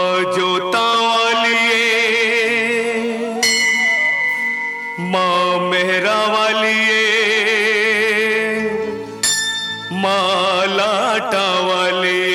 माँ जोता वालिए, माँ मेहरा वालिए, माँ लाटा वालिए।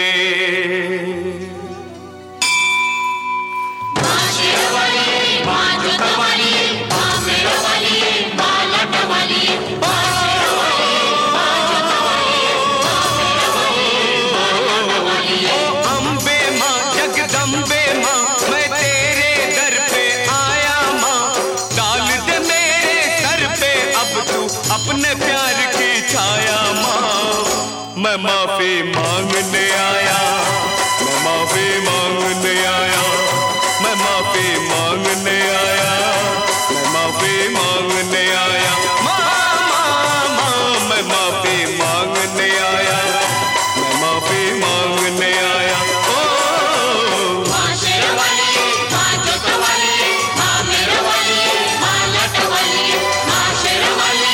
अपने प्यार की छाया माँ, मैं माफी मांगने आया, मैं माफी मांगने आया, मैं माफी मांगने आया, मैं माफी मांगने आया, माँ माँ माँ मैं माफी मांगने आया, मैं माफी मांगने आया। ओ माँ शेर वाली, माँ जोत वाली, माँ मेरा वाली, माँ लट वाली, माँ शेर वाली,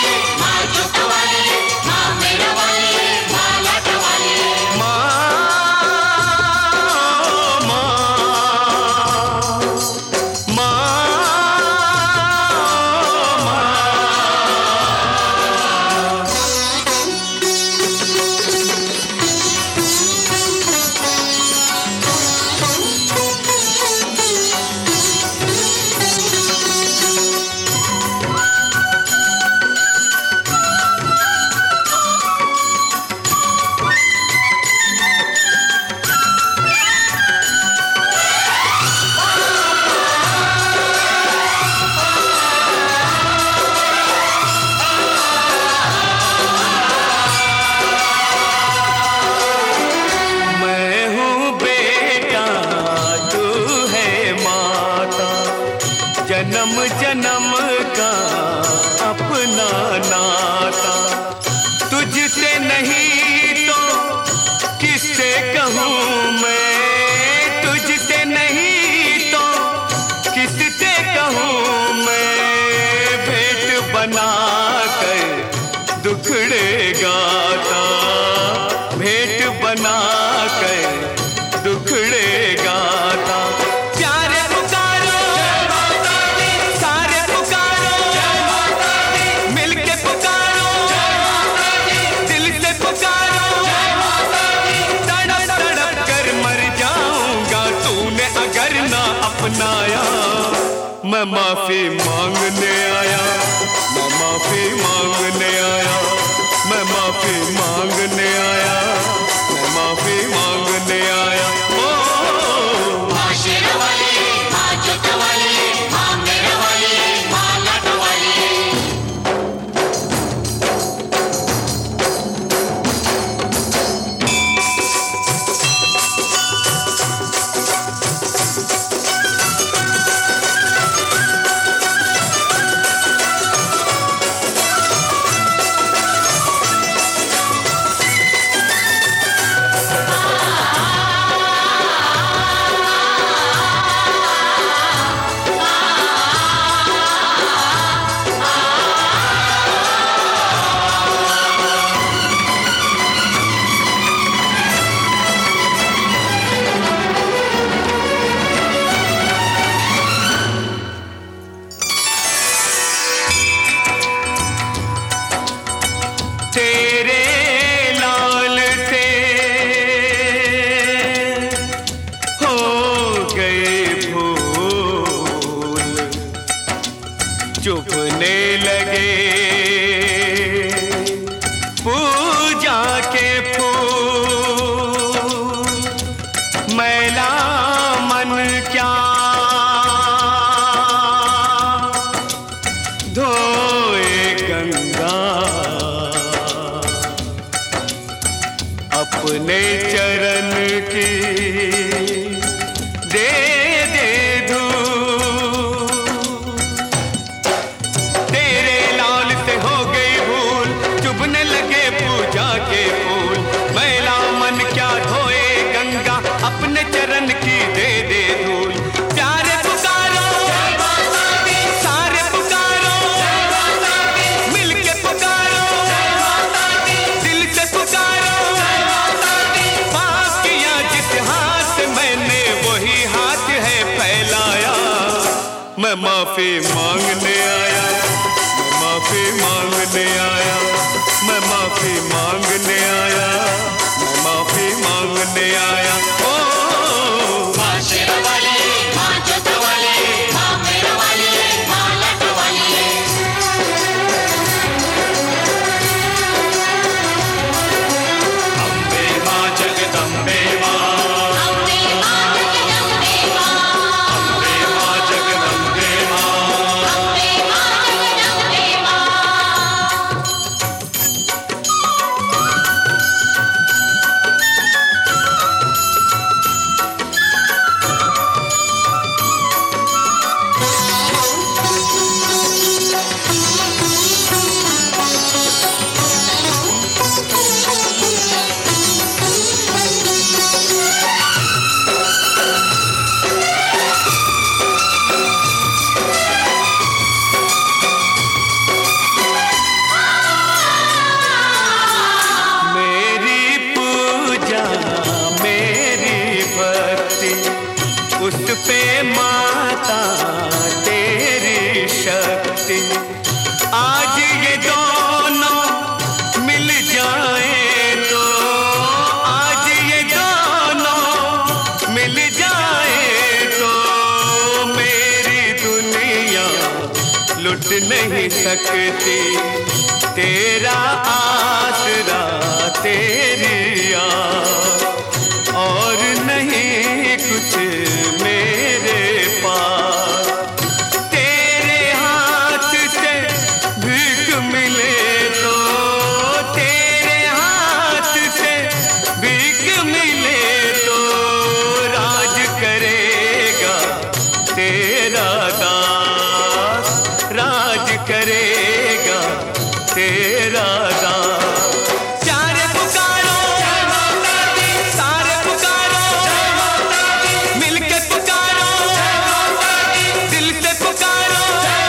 जन्म जन्म का अपना नाता, तुझसे नहीं तो किससे कहूँ मैं, तुझसे नहीं तो किससे कहूँ मैं, भेंट बना कर दुखड़े गाता, भेंट बना कर दुखड़े गाता। मैं माफी मांगने आया, मैं माफी मांगने आया, मैं माफी मांगने आया, मैं माफी मांगने आया। ओ माँ शेर वाली, माँ जोत वाली, माँ मेरा वाली, माँ लट वाली। तेरे लाल से हो गए भूल, चुभने लगे पूजा के फूल, मैला मन क्या धोए गंगा, अपने चरण की दे दे धूल, तेरे लाल से हो गई भूल, चुभने लगे पूजा के फूल, मैला मन क्या धोए गंगा, अपने चरण की दे दे धूल। प्यारे पुकारो सारे पुकारो, मिलके पुकारो, दिल से पुकारो, मैं माफी मांगने आया, मैं माफी मांगने आया, मैं माफी मांगने आया, मैं माफी मांगने आया। ओ माँ शेरावाली, माँ जोतवाली, माँ मेरावाली, माँ लाटवाली। अम्बे माँ जगदम्बे माँ, अम्बे माँ जगदम्बे माँ, अम्बे माँ जगदम्बे माँ। अम्बे माँ जगदम्बे माँ। मेरी पूजा मेरी भक्ति उस पे माता तेरी शक्ति। आज ये दोनों मिल जाए तो, आज ये दोनों मिल जाए तो मेरी दुनिया लुट नहीं सकती। तेरा आसरा तेरी याद और नहीं कुछ मेरे पास। तेरे हाथ से भीख मिले तो, तेरे हाथ से भीख मिले तो राज करेगा तेरा दास, राज करेगा तेरा दास। सारे पुकारो सारे पुकारो, मिलके पुकारो, दिल से पुकारो।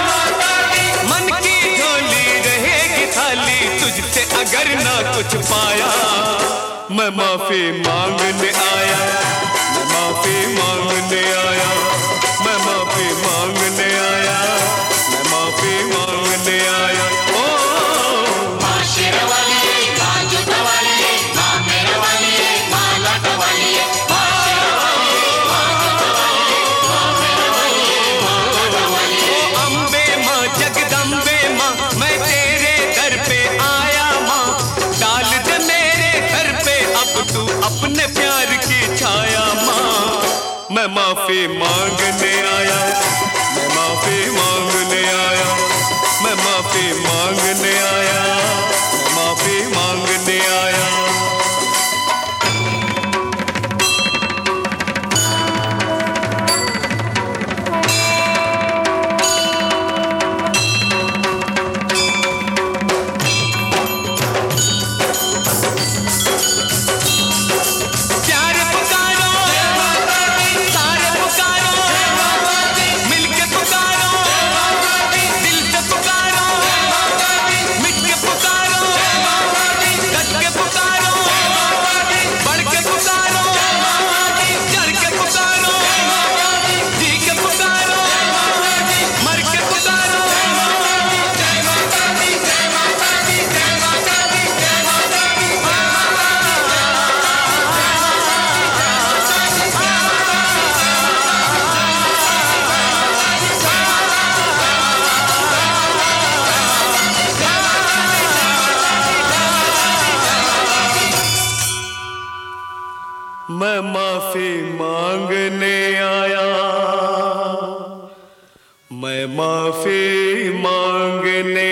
मन की झोली रहेगी खाली तुझसे अगर ना कुछ पाया। मैं माफी मांगने आया, मैं माफी मांगने आया, मैं माफी मांगने आया, मैं माफी मांगने आया। ओ माँ शेरावाली, माँ जोतवाली, माँ मेरावाली, माँ लाटवाली। माँ शेरावाली, माँ जोतवाली, माँ मेरावाली, माँ लाटवाली। ओ अम्बे माँ जगदम्बे माँ, मैं तेरे दर पे आया माँ। डाल दे मेरे घर पे अब तू अपने प्यार की छाया माँ। मैं माफी मांगने आया, मैं माफी मांगने आया, मैं माफी मांगने आया, मैं माफी मांगने आया। सारे पुकारो सारे पुकारो, मिलके पुकारो, दिल से पुकारो, मिट के पुकारो, डट के पुकारो, बढ़ के पुकारो, चढ़ के पुकारो, जी के पुकारो, मर के पुकारो। जय माता दी, जय माता दी, जय माता दी, जय माता दी। मैं माफी मांगने आया, मैं माफी मांगने